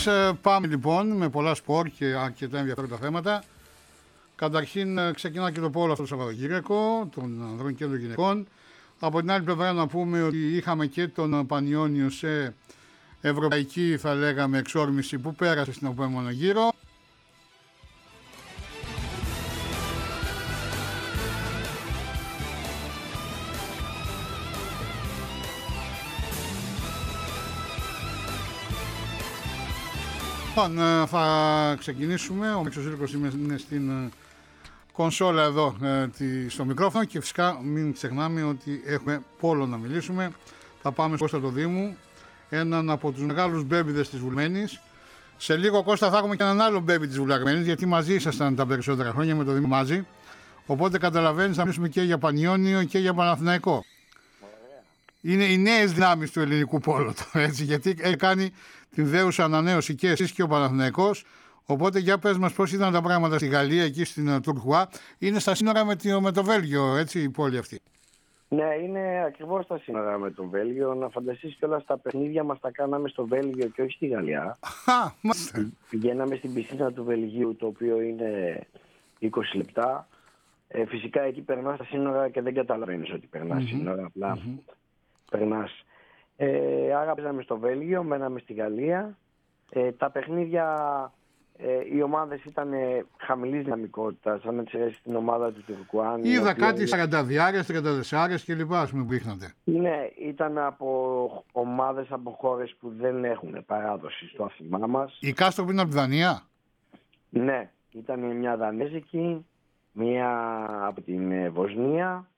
Πάμε λοιπόν με πολλά σπορ και αρκετά ενδιαφέροντα θέματα. Καταρχήν ξεκινά και το πόλο αυτό το Σαββατοκύριακο των ανδρών και των γυναικών. Από την άλλη πλευρά να πούμε ότι είχαμε και τον Πανιόνιο σε ευρωπαϊκή, θα λέγαμε, εξόρμηση που πέρασε στην επόμενο γύρο. Θα ξεκινήσουμε. Ο Μίξος Ζήλικος είναι στην κονσόλα εδώ στο μικρόφωνο και φυσικά μην ξεχνάμε ότι έχουμε πόλο να μιλήσουμε. Θα πάμε στο Κώστα το Δήμου, έναν από τους μεγάλους μπέμπιδες της Βουλμένης. Σε λίγο, Κώστα, θα έχουμε και έναν άλλο μπέμπι της Βουλμένης, γιατί μαζί ήσασταν τα περισσότερα χρόνια με το Δήμο μαζί. Οπότε καταλαβαίνεις, θα μιλήσουμε και για Πανιόνιο και για Παναθηναϊκό. Είναι οι νέες δυνάμεις του ελληνικού πόλου, έτσι, γιατί έχει κάνει την δέουσα ανανέωση και εσείς και ο Παναθηναϊκός. Οπότε για πες μας πώς ήταν τα πράγματα στη Γαλλία, εκεί στην Τουρκουά. Είναι στα σύνορα με το Βέλγιο, έτσι, η πόλη αυτή. Ναι, είναι ακριβώς στα σύνορα με το Βέλγιο. Να φανταστείς κιόλας τα παιχνίδια μας τα κάναμε στο Βέλγιο και όχι στη Γαλλία. Πηγαίναμε στην πισίνα του Βελγίου, το οποίο είναι 20 λεπτά. Φυσικά εκεί περνάς τα σύνορα και δεν καταλαβαίνεις ότι περνάς σύνορα, απλά περνάς. Άρα παίζαμε στο Βέλγιο, μέναμε στη Γαλλία. Τα παιχνίδια, οι ομάδες ήταν χαμηλής δυναμικότητας, αν εξαιρέσεις την ομάδα του Τουρκουάν. Είδα κάτι 42, 34 και λοιπά, ας πούμε, που είχατε. Ναι, ήταν από ομάδες από χώρες που δεν έχουν παράδοση στο άθλημά μας. Η Κάστρο που είναι από τη Δανία. Ναι, ήταν μια Δανέζικη, μια από την Βοσνία.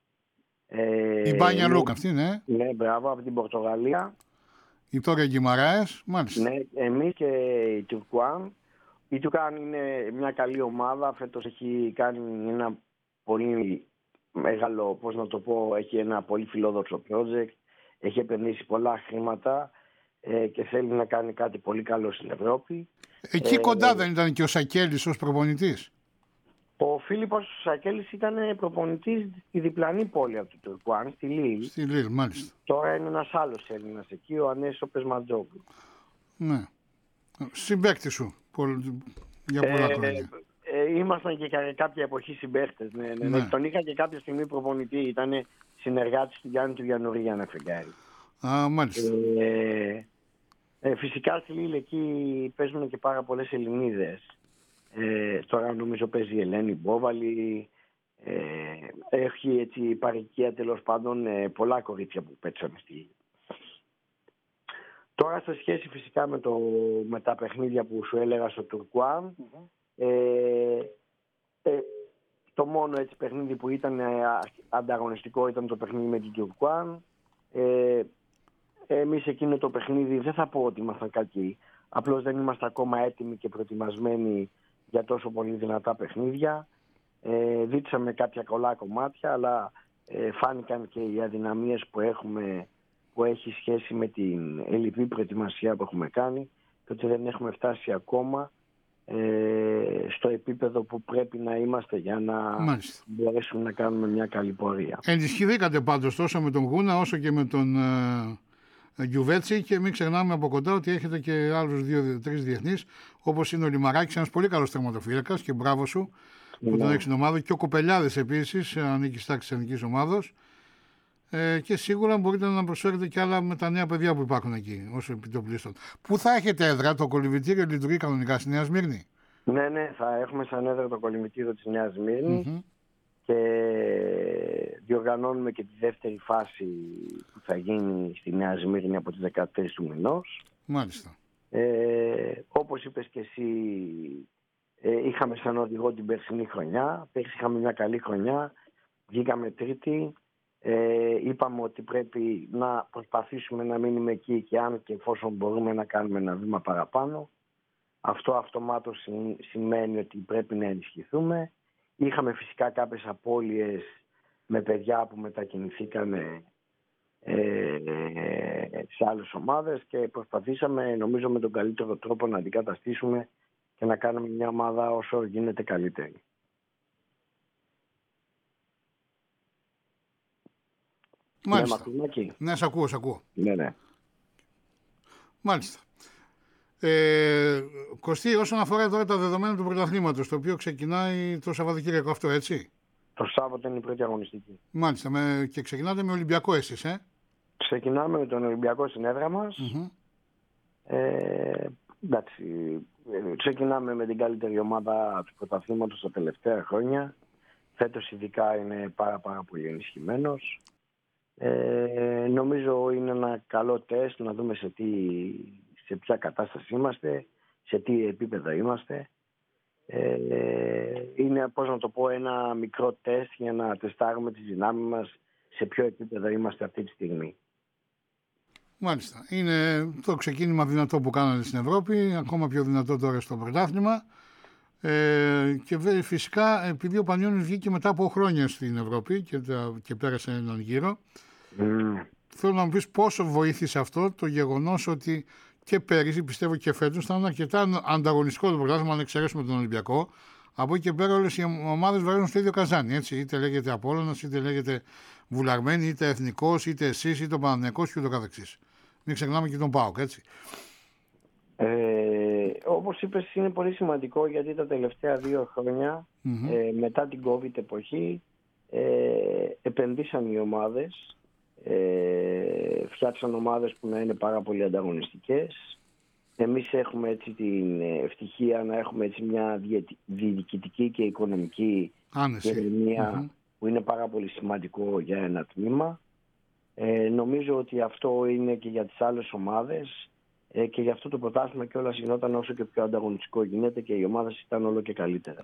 Η Μπάνια Λούκα αυτή, ναι. Ναι, μπράβο, από την Πορτογαλία. Η Τόρια Γκιμαράες, μάλιστα. Ναι, εμείς και η Τουρκουάν. Η Τουρκουάν είναι μια καλή ομάδα. Φέτος έχει κάνει ένα πολύ μεγάλο, πώς να το πω, έχει ένα πολύ φιλόδοξο project. Έχει επενδύσει πολλά χρήματα και θέλει να κάνει κάτι πολύ καλό στην Ευρώπη. Εκεί κοντά δεν ήταν και ο Σακέλης ως προπονητής? Ο Φίλιππος Σακέλης ήταν προπονητής στη διπλανή πόλη από το Τουρκουάν, στη Λίλ. Στη Λίλ, μάλιστα. Τώρα είναι ένας άλλος Έλληνας εκεί, ο Ανέσο Πεσμαντζόγλου. Ναι. Συμπαίκτη σου για πολλά χρόνια. Ήμασταν και κάποια εποχή συμπαίκτες. Ναι. Τον είχα και κάποια στιγμή προπονητή. Ήταν συνεργάτης του Γιάννη του Γιαννουρί για ένα φεγγάρι. Μάλιστα. Φυσικά στη Λίλ εκεί παίζουν και πάρα πολλές Ελληνίδες. Τώρα νομίζω παίζει η Ελένη Μπόβαλη. Έχει έτσι παροικία, τέλος πάντων, πολλά κορίτσια που παίξαμε στη Λίλ. Τώρα σε σχέση φυσικά με τα παιχνίδια που σου έλεγα στο Τουρκουάν, το μόνο έτσι παιχνίδι που ήταν ανταγωνιστικό ήταν το παιχνίδι με την Τουρκουάν. Εμείς εκείνο το παιχνίδι δεν θα πω ότι ήμασταν κακοί, απλώς δεν είμαστε ακόμα έτοιμοι και προετοιμασμένοι για τόσο πολύ δυνατά παιχνίδια. Δείξαμε κάποια κολλά κομμάτια, αλλά φάνηκαν και οι αδυναμίες που έχουμε, που έχει σχέση με την ελλειπή προετοιμασία που έχουμε κάνει και ότι δεν έχουμε φτάσει ακόμα στο επίπεδο που πρέπει να είμαστε για να μπορέσουμε να κάνουμε μια καλή πορεία. Ενισχυθήκατε πάντως τόσο με τον Γούνα όσο και με τον Γιουβέτσι και μην ξεχνάμε από κοντά ότι έχετε και άλλους 2-3 διεθνείς, όπως είναι ο Λιμαράκης, ένας πολύ καλός τερματοφύλακας και μπράβο σου που τον έχεις στην ομάδα, και ο Κοπελιάδης επίσης ανήκει στα τάξη της εθνικής ομάδος. Και σίγουρα μπορείτε να προσφέρετε και άλλα με τα νέα παιδιά που υπάρχουν εκεί, όσο επιτοπλίστων. Πού θα έχετε έδρα? Το κολυμβητήριο λειτουργεί κανονικά στη Νέα Σμύρνη? Ναι, θα έχουμε σαν έδρα το κολυμβητήριο της Νέας Σμύρνης και διοργανώνουμε και τη δεύτερη φάση που θα γίνει στη Νέα Σμύρνη από τις 13 του μηνός. Μάλιστα. Όπως είπες και εσύ, είχαμε σαν οδηγό την περσινή χρονιά. Πέρσι είχαμε μια καλή χρονιά, βγήκαμε τρίτη. Είπαμε ότι πρέπει να προσπαθήσουμε να μείνουμε εκεί και αν και εφόσον μπορούμε να κάνουμε ένα βήμα παραπάνω. Αυτό αυτομάτως σημαίνει ότι πρέπει να ενισχυθούμε. Είχαμε φυσικά κάποιες απώλειες με παιδιά που μετακινηθήκανε σε άλλες ομάδες και προσπαθήσαμε, νομίζω, με τον καλύτερο τρόπο να αντικαταστήσουμε και να κάνουμε μια ομάδα όσο γίνεται καλύτερη. Μάλιστα. Ναι, σ' ακούω. Ναι. Μάλιστα. Κωστή, όσον αφορά τώρα τα δεδομένα του πρωταθλήματος, το οποίο ξεκινάει το Σαββατοκύριακο αυτό, έτσι. Το Σάββατο είναι η πρώτη αγωνιστική. Μάλιστα. Και ξεκινάτε με Ολυμπιακό εσείς, Ξεκινάμε με τον Ολυμπιακό στην έδρα μας. Εντάξει, ξεκινάμε με την καλύτερη ομάδα του πρωταθλήματος τα τελευταία χρόνια. Φέτος ειδικά είναι πάρα πολύ ενισχυμένος. Νομίζω είναι ένα καλό τεστ να δούμε σε ποια κατάσταση είμαστε, σε τι επίπεδο είμαστε. Είναι, πώς να το πω, ένα μικρό τεστ για να τεστάρουμε τις δυνάμεις μας, σε ποιο επίπεδο είμαστε αυτή τη στιγμή. Μάλιστα. Είναι το ξεκίνημα δυνατό που κάνανε στην Ευρώπη, ακόμα πιο δυνατό τώρα στο πρωτάθλημα. Και φυσικά επειδή ο Πανιώνιος βγήκε μετά από χρόνια στην Ευρώπη και πέρασε έναν γύρο, θέλω να μου πεις πόσο βοήθησε αυτό το γεγονός ότι και πέρυσι, πιστεύω και φέτος, ήταν αρκετά ανταγωνιστικό το πρωτάθλημα, αν εξαιρέσουμε τον Ολυμπιακό. Από εκεί και πέρα όλες οι ομάδες βαραίνουν στο ίδιο καζάνι. Έτσι. Είτε λέγεται Απόλλωνας, είτε λέγεται Βουλαρμένη, είτε Εθνικός, είτε εσείς, είτε ο Παναθηναϊκός και ούτω καθεξής. Μην ξεχνάμε και τον ΠΑΟΚ, έτσι. Όπως είπες, είναι πολύ σημαντικό γιατί τα τελευταία 2 χρόνια, μετά την COVID εποχή, επενδύσαν οι ομάδες, φτιάξαν ομάδες που να είναι πάρα πολύ ανταγωνιστικές. Εμείς έχουμε έτσι την ευτυχία να έχουμε έτσι μια διοικητική και οικονομική ηρεμία που είναι πάρα πολύ σημαντικό για ένα τμήμα. Νομίζω ότι αυτό είναι και για τις άλλες ομάδες και γι' αυτό το πρωτάθλημα και όλα γινόταν όσο και πιο ανταγωνιστικό γίνεται και οι ομάδες ήταν όλο και καλύτερα.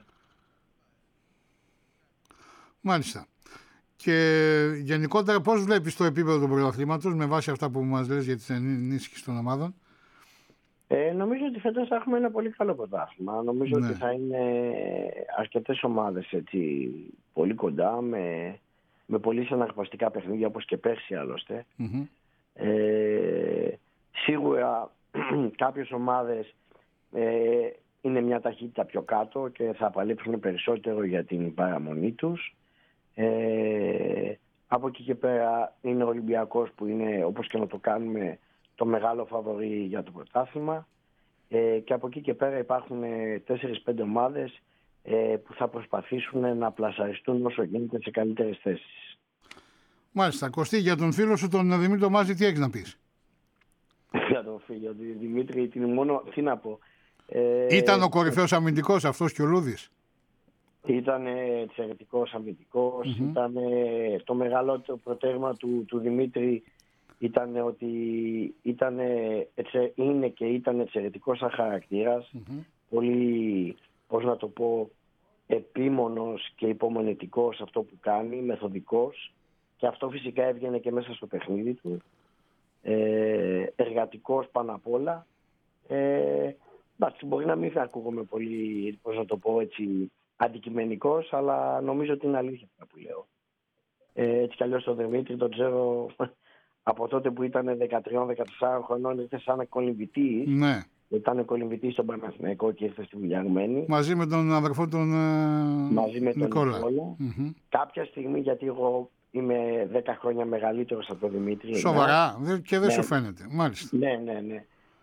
Μάλιστα. Και γενικότερα πώς βλέπεις το επίπεδο του πρωταθλήματος με βάση αυτά που μας λες για τις ενίσχυσεις των ομάδων? Νομίζω ότι φέτος θα έχουμε ένα πολύ καλό πρωτάθλημα. Νομίζω ότι θα είναι αρκετές ομάδες έτσι, πολύ κοντά με πολύ συναρπαστικά παιχνίδια όπως και πέρσι άλλωστε. Σίγουρα κάποιες ομάδες είναι μια ταχύτητα πιο κάτω και θα παλέψουν περισσότερο για την παραμονή τους. Από εκεί και πέρα είναι ο Ολυμπιακός που είναι, όπως και να το κάνουμε, το μεγάλο φαβορί για το πρωτάθλημα. Και από εκεί και πέρα υπάρχουν 4-5 ομάδες που θα προσπαθήσουν να πλασαριστούν όσο γίνεται σε καλύτερες θέσεις. Μάλιστα. Κωστή, για τον φίλο σου τον Δημήτρη Μάζη τι έχεις να πεις? Για τον φίλο του Δημήτρη, τι να πω. Ήταν ο κορυφαίος αμυντικός αυτός και ο Λούδης? Ήταν εξαιρετικός αμυντικός. Ήταν το μεγαλύτερο προτέρμα του Δημήτρη ήταν ότι είναι και ήταν εξαιρετικός σαν χαρακτήρας. Πολύ, πώς να το πω, επίμονος και υπομονετικός αυτό που κάνει, μεθοδικός. Και αυτό φυσικά έβγαινε και μέσα στο παιχνίδι του. Εργατικός πάνω απ' όλα. Μπορεί να μην ακούγομαι πολύ, πώς να το πω έτσι, αντικειμενικός, αλλά νομίζω ότι είναι αλήθεια αυτά που λέω. Έτσι κι αλλιώς τον Δημήτρη τον ξέρω από τότε που ήταν 13-14 χρονών, ήρθε σαν κολυμβητής. Ναι. Ήταν κολυμβητής στον Παναθηναϊκό και ήρθε στη Βουλιαγμένη. Μαζί με τον αδερφό τον Νικόλα. Κάποια στιγμή, γιατί εγώ είμαι 10 χρόνια μεγαλύτερος από τον Δημήτρη. Σοβαρά, και δεν σου φαίνεται. Μάλιστα. Ναι.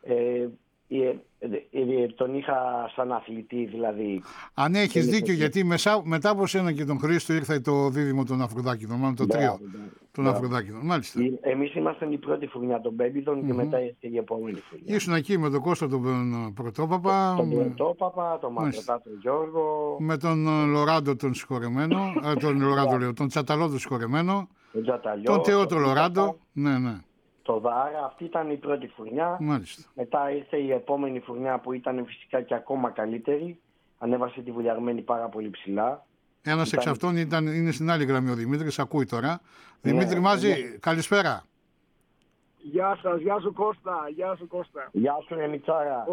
Τον είχα σαν αθλητή δηλαδή. Αν έχεις δίκιο, γιατί μετά από σένα και τον Χρήστο ήρθε το δίδυμο των Αφροδάκηδων, μάλλον το τρίο των Αφροδάκηδων. Μάλιστα. Εμείς ήμασταν η πρώτη φουρνιά των Μπέμπιδων και μετά ήρθε η επόμενη φουρνιά. Ήσουν εκεί με τον Κώστα τον Πρωτόπαπα. Τον Πρωτόπαπα, τον Ματρετά τον Γιώργο. Με τον Λοράντο τον συγχωρεμένο. Τον Τσαταλό τον συγχωρεμένο. Τον Θεό τον Λοράντο. Ναι. Το Δάρα, αυτή ήταν η πρώτη φουρνιά. Μάλιστα. Μετά ήρθε η επόμενη φουρνιά που ήταν φυσικά και ακόμα καλύτερη. Ανέβασε τη Βουλιαγμένη πάρα πολύ ψηλά. Ένας εξ αυτών είναι στην άλλη γραμμή ο Δημήτρης, ακούει τώρα. Δημήτρη Μάζη, καλησπέρα. Γεια σας, γεια σου Κώστα, γεια σου Κώστα. Γεια σου Εμιτσάρα.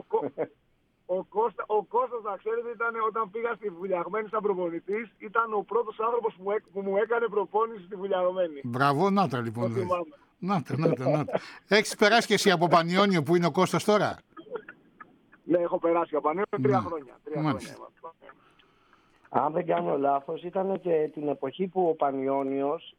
Ο Κώστας, να ξέρετε, ήταν όταν πήγα στη Βουλιαγμένη σαν προπονητής, ήταν ο πρώτος άνθρωπος που μου έκανε προπόνηση στη Βουλιαγμένη. Μπράβο, Νάτα λοιπόν. Νάτα. Έχεις περάσει και εσύ από Πανιώνιο που είναι ο Κώστας τώρα? Ναι, έχω περάσει από Πανιώνιο 3 χρόνια. Αν δεν κάνω λάθος, ήταν και την εποχή που ο Πανιώνιος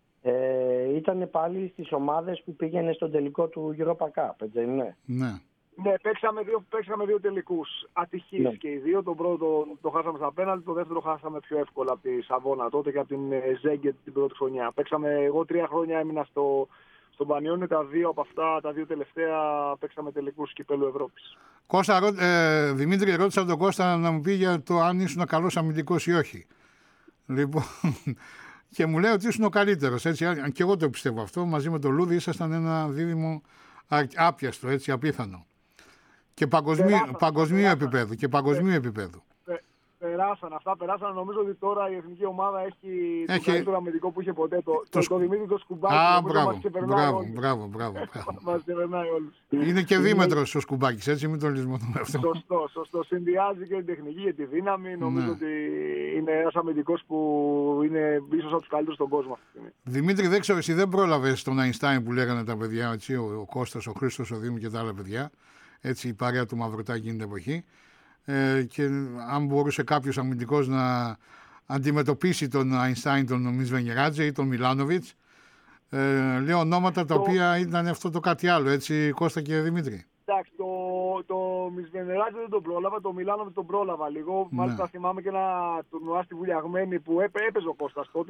ήταν πάλι στις ομάδες που πήγαινε στον τελικό του Europa Cup, έτσι δεν είναι? Ναι. Ναι, παίξαμε δύο τελικούς. Ατυχείς Ναι. και οι δύο. Τον πρώτο το χάσαμε στα πέναλτι, το δεύτερο χάσαμε πιο εύκολα από τη Σαββόνα τότε και από την Ζέγκετ την πρώτη χρονιά. Εγώ 3 χρόνια έμεινα στον Πανιόνιο, τα δύο από αυτά, τα δύο τελευταία παίξαμε τελικούς κυπέλλου Ευρώπης. Δημήτρη, ρώτησα τον Κώστα να μου πει για το αν ήσουν καλός αμυντικός ή όχι. Λοιπόν, και μου λέει ότι ήσουν ο καλύτερος. Έτσι, και εγώ το πιστεύω αυτό. Μαζί με τον Λούδη ήσασταν ένα δίδυμο άπιαστο, έτσι, απίθανο. Και παγκοσμίου επίπεδου. Περάσαν. Νομίζω ότι τώρα η εθνική ομάδα έχει το καλύτερο αμυντικό που είχε ποτέ. Το Δημήτρη το Σκουμπάκι. Μπράβο. Μας ξεπερνάει όλους. Είναι και δίμετρος ο Σκουμπάκης, έτσι, μην τον λησμονούμε αυτό. Σωστό. Συνδυάζει και την τεχνική και τη δύναμη. Νομίζω ότι είναι ένας αμυντικός που είναι ίσως από τους καλύτερους στον κόσμο αυτή τη στιγμή. Δημήτρη, δεν ξέρω, εσύ δεν πρόλαβες τον Αϊνστάιν που λέγανε τα παιδιά, έτσι, ο Κώστας, ο Χρήστος, ο Δήμου και τα άλλα παιδιά. Έτσι, η παρέα του Μαυροτάκη εκείνη την εποχή. Και αν μπορούσε κάποιος αμυντικός να αντιμετωπίσει τον Αϊνστάιν, τον Μισβενιεράτζε ή τον Μιλάνοβιτς, λέω ονόματα τα οποία ήταν αυτό το κάτι άλλο, έτσι, Κώστα και Δημήτρη. Εντάξει, το Μισβενιεράτζε δεν τον πρόλαβα, το Μιλάνοβιτς τον πρόλαβα λίγο. Ναι. Μάλιστα θυμάμαι και ένα τουρνουά στη Βουλιαγμένη που έπαιζε ο Κώστας. Τότε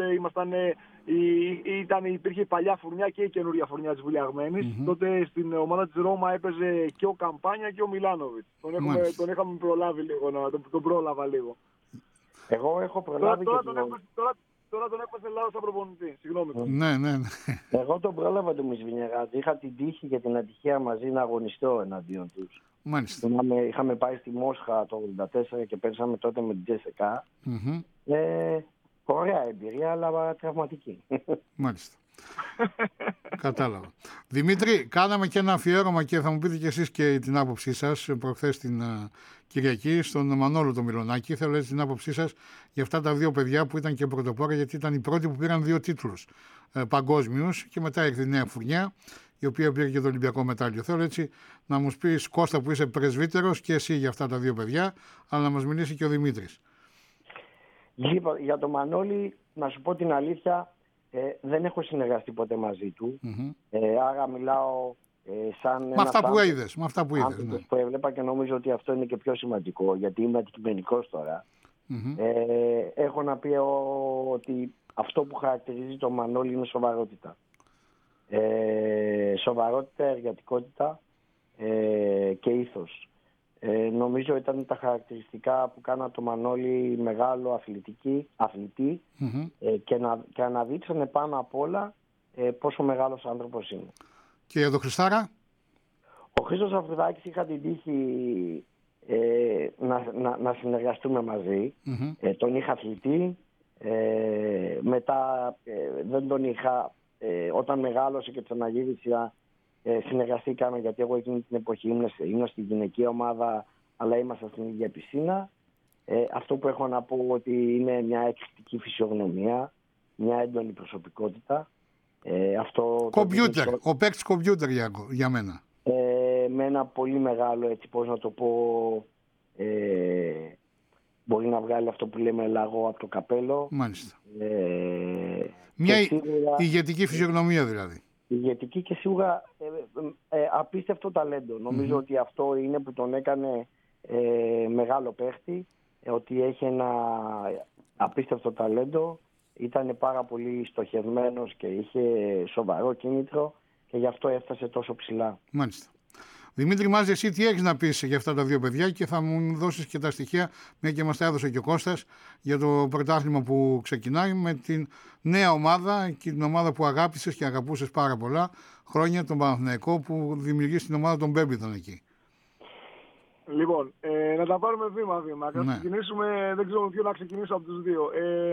υπήρχε η παλιά φουρνιά και η καινούρια φουρνιά της Βουλιαγμένης. Τότε στην ομάδα της Ρώμα έπαιζε και ο Καμπάνια και ο Μιλάνοβιτς. Τον είχαμε προλάβει λίγο, τον πρόλαβα λίγο. Εγώ έχω προλάβει Τώρα τον έπασε Ελλάδος σαν προπονητή. Συγγνώμη. Ναι. Εγώ τον πρόλαβα τον Μισβενιεράτζε. Είχα την τύχη και την ατυχία μαζί να αγωνιστώ εναντίον τους. Μάλιστα. Είχαμε πάει στη Μόσχα το 1984 και παίξαμε τότε με την Τζέσεκα. Ωραία εμπειρία, αλλά τραυματική. Μάλιστα. Κατάλαβα. Δημήτρη, κάναμε και ένα αφιέρωμα και θα μου πείτε και εσείς και την άποψή σας προχθές την Κυριακή στον Μανώλο τον Μιλονάκη. Θέλω έτσι την άποψή σας για αυτά τα δύο παιδιά που ήταν και πρωτοπόρα, γιατί ήταν οι πρώτοι που πήραν 2 τίτλους παγκόσμιους και μετά ήρθε η νέα φουρνιά, η οποία πήρε και το Ολυμπιακό μετάλλιο. Θέλω έτσι να μου πεις, Κώστα, που είσαι πρεσβύτερος, και εσύ για αυτά τα δύο παιδιά, αλλά να μας μιλήσει και ο Δημήτρης. Λοιπόν, για τον Μανώλη, να σου πω την αλήθεια, δεν έχω συνεργαστεί ποτέ μαζί του. Άρα μιλάω σαν με αυτά που είδες. Ναι. Που έβλεπα και νομίζω ότι αυτό είναι και πιο σημαντικό, γιατί είμαι αντικειμενικός τώρα. Έχω να πει ότι αυτό που χαρακτηρίζει τον Μανώλη είναι σοβαρότητα. Σοβαρότητα, εργατικότητα και ήθος. Νομίζω ήταν τα χαρακτηριστικά που κάναν τον Μανώλη μεγάλο αθλητή και αναδείξανε πάνω απ' όλα πόσο μεγάλος άνθρωπος είναι. Και για τον Χριστάρα? Ο Χρήστος Αφρουδάκης είχα την τύχη να συνεργαστούμε μαζί. Τον είχα αθλητή. Μετά δεν τον είχα, όταν μεγάλωσε και ξαναγύρισα, συνεργαστήκαμε, γιατί εγώ εκείνη την εποχή ήμουν στη γυναική ομάδα, αλλά ήμασταν στην ίδια πισίνα. Αυτό που έχω να πω ότι είναι μια εκρηκτική φυσιογνωμία, μια έντονη προσωπικότητα. Κομπιούτερ, ο παίκτης κομπιούτερ για μένα. Με ένα πολύ μεγάλο, έτσι πώς να το πω, μπορεί να βγάλει αυτό που λέμε λαγό από το καπέλο. Μάλιστα. Μια σίγουρα, ηγετική φυσιογνωμία δηλαδή. Ηγετική και σίγουρα απίστευτο ταλέντο. Νομίζω ότι αυτό είναι που τον έκανε μεγάλο παίχτη, ότι έχει ένα απίστευτο ταλέντο. Ήταν πάρα πολύ στοχευμένος και είχε σοβαρό κίνητρο και γι' αυτό έφτασε τόσο ψηλά. Μάλιστα. Δημήτρη, Μάζε, εσύ τι έχεις να πεις για αυτά τα δύο παιδιά, και θα μου δώσεις και τα στοιχεία, μια και μας τα έδωσε και ο Κώστας, για το πρωτάθλημα που ξεκινάει με την νέα ομάδα και την ομάδα που αγάπησες και αγαπούσες πάρα πολλά χρόνια, τον Παναθηναϊκό, που δημιουργήσει την ομάδα των Μπέμπιδων εκεί. Λοιπόν, να τα πάρουμε βήμα-βήμα. Να ξεκινήσουμε, δεν ξέρω ποιο να ξεκινήσω από τους δύο.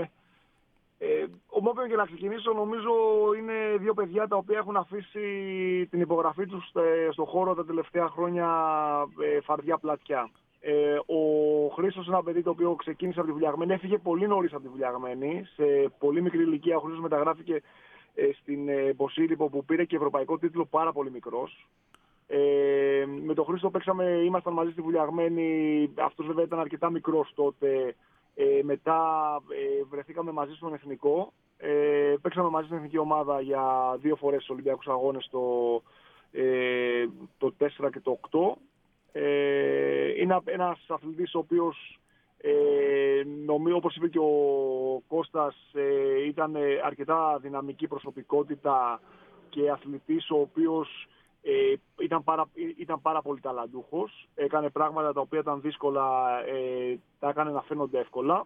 Όποιον και να ξεκινήσω, νομίζω είναι δύο παιδιά τα οποία έχουν αφήσει την υπογραφή τους στον χώρο τα τελευταία χρόνια φαρδιά πλατιά. Ο Χρήστος είναι ένα παιδί το οποίο ξεκίνησε από τη Βουλιαγμένη, έφυγε πολύ νωρίς από τη Βουλιαγμένη. Σε πολύ μικρή ηλικία ο Χρήστος μεταγράφηκε στην Ποσίλιππο, που πήρε και ευρωπαϊκό τίτλο πάρα πολύ μικρός. Με τον Χρήστο ήμασταν μαζί στη Βουλιαγμένη, αυτός βέβαια ήταν αρκετά μικρός τότε. Μετά βρεθήκαμε μαζί στον Εθνικό. Παίξαμε μαζί στην Εθνική ομάδα για 2 φορές στους Ολυμπιακούς Αγώνες, το 4 και το 8. Είναι ένας αθλητής ο οποίος, νομίζω, όπως είπε και ο Κώστας, ήταν αρκετά δυναμική προσωπικότητα και αθλητής ο οποίος ήταν πάρα πολύ ταλαντούχος. Έκανε πράγματα τα οποία ήταν δύσκολα, τα έκανε να φαίνονται εύκολα.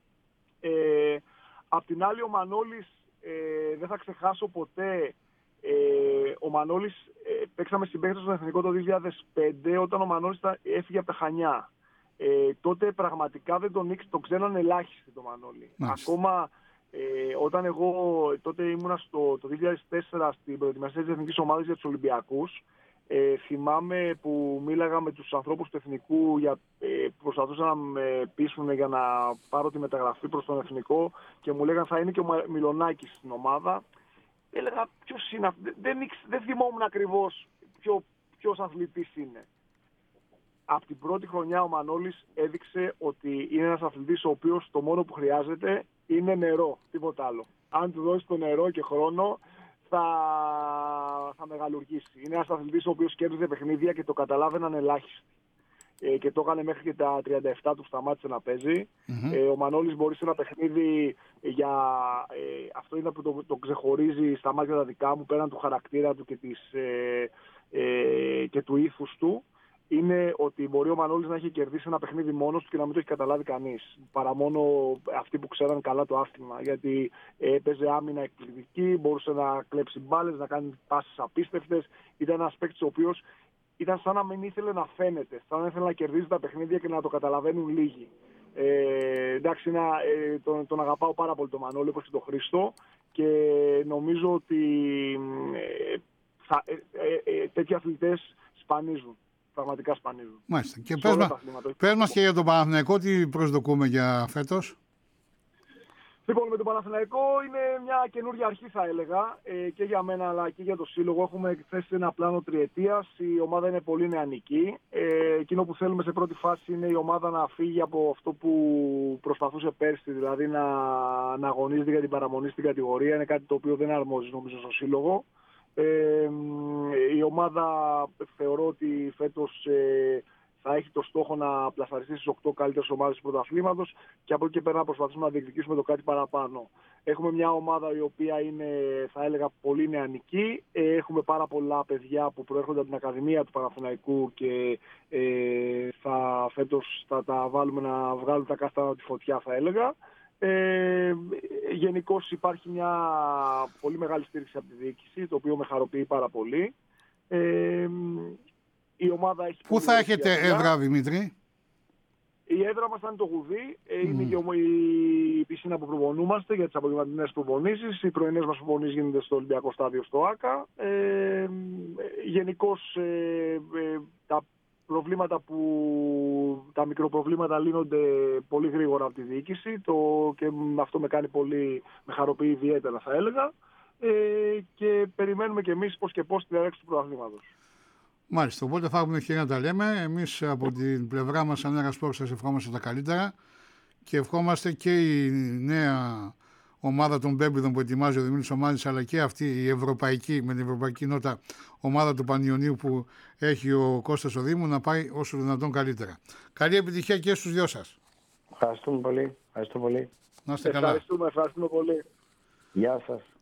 Απ' την άλλη, ο Μανώλης, δεν θα ξεχάσω ποτέ, ο Μανώλης, παίξαμε συμπαίκτες στον Εθνικό το 2005, όταν ο Μανώλης έφυγε από τα Χανιά. Τότε πραγματικά δεν τον ξέραν ελάχιστοι τον Μανώλη. Ακόμα όταν εγώ τότε ήμουνα το 2004 στην προετοιμασία της Εθνικής Ομάδας για τους Ολυμπιακούς, θυμάμαι που μίλαγα με τους ανθρώπους του Εθνικού, που προσπαθούσαν να με πείσουν για να πάρω τη μεταγραφή προς τον Εθνικό και μου λέγανε θα είναι και ο Μιλονάκης στην ομάδα. Έλεγα ποιος είναι, δεν θυμόμουν ακριβώς ποιος αθλητής είναι. Από την πρώτη χρονιά ο Μανώλης έδειξε ότι είναι ένας αθλητής ο οποίος το μόνο που χρειάζεται είναι νερό, τίποτα άλλο. Αν του δώσει το νερό και χρόνο θα μεγαλουργήσει. Είναι ένας αθλητής ο οποίος κέρδιζε παιχνίδια και το καταλάβαιναν ελάχιστοι. Και το έκανε μέχρι και τα 37 του σταμάτησε να παίζει. Ο Μανώλης μπορεί σε ένα παιχνίδι, αυτό είναι που το ξεχωρίζει στα μάτια τα δικά μου, πέραν του χαρακτήρα του και του ήθους του, είναι ότι μπορεί ο Μανώλης να έχει κερδίσει ένα παιχνίδι μόνος του και να μην το έχει καταλάβει κανείς. Παρά μόνο αυτοί που ξέραν καλά το άθλημα. Γιατί έπαιζε άμυνα εκπληκτική, μπορούσε να κλέψει μπάλες, να κάνει πάσες απίστευτες. Ήταν ένας παίκτης ο οποίος ήταν σαν να μην ήθελε να φαίνεται, σαν να ήθελε να κερδίζει τα παιχνίδια και να το καταλαβαίνουν λίγοι. Εντάξει, τον αγαπάω πάρα πολύ τον Μανώλη, όπως και τον Χρήστο, και νομίζω ότι τέτοιοι αθλητές σπανίζουν. Πραγματικά σπανίζουν. Μάλιστα. Και πες μας και για τον Παναθηναϊκό, τι προσδοκούμε για φέτος? Λοιπόν, με τον Παναθηναϊκό είναι μια καινούργια αρχή, θα έλεγα, και για μένα αλλά και για το σύλλογο. Έχουμε θέσει ένα πλάνο τριετίας. Η ομάδα είναι πολύ νεανική. Εκείνο που θέλουμε σε πρώτη φάση είναι η ομάδα να φύγει από αυτό που προσπαθούσε πέρσι, δηλαδή να αγωνίζεται για την παραμονή στην κατηγορία. Είναι κάτι το οποίο δεν αρμόζει, νομίζω, στο σύλλογο. Η ομάδα θεωρώ ότι φέτος θα έχει το στόχο να πλασαριστεί στις 8 καλύτερες ομάδες του πρωταθλήματος και από εκεί και πέρα να προσπαθήσουμε να διεκδικήσουμε το κάτι παραπάνω. Έχουμε μια ομάδα η οποία είναι, θα έλεγα, πολύ νεανική. Έχουμε πάρα πολλά παιδιά που προέρχονται από την Ακαδημία του Παναθηναϊκού και φέτος θα τα βάλουμε να βγάλουν τα κάστανα από τη φωτιά, θα έλεγα. Γενικώς υπάρχει μια πολύ μεγάλη στήριξη από τη διοίκηση, το οποίο με χαροποιεί πάρα πολύ. Η ομάδα έχει. Πού θα έχετε έδρα, Δημήτρη? Η έδρα μας θα είναι το Γουδί. Είναι και η πισίνα που προπονούμαστε για τις απογευματινές προπονήσεις. Οι πρωινές μας προπονήσεις γίνονται στο Ολυμπιακό Στάδιο στο ΆΚΑ. Γενικώς τα μικροπροβλήματα λύνονται πολύ γρήγορα από τη διοίκηση και αυτό με χαροποιεί ιδιαίτερα, θα έλεγα, και περιμένουμε και εμείς πώς και πώς τη διάρκεια του πρωταθλήματος. Μάλιστα, οπότε θα έχουμε ευκαιρία να τα λέμε. Εμείς από την πλευρά μας σαν Αίρας Σπορτ σας ευχόμαστε τα καλύτερα και ευχόμαστε και η νέα ομάδα των Μπέμπιδων που ετοιμάζει ο Δημήτρης Ομάνης, αλλά και αυτή η ευρωπαϊκή, με την ευρωπαϊκή νότα ομάδα του Πανιωνίου που έχει ο Κώστας ο Δήμου, να πάει όσο δυνατόν καλύτερα. Καλή επιτυχία και στους δυο σας. Ευχαριστούμε πολύ. Να είστε καλά. Ευχαριστούμε πολύ. Γεια σας.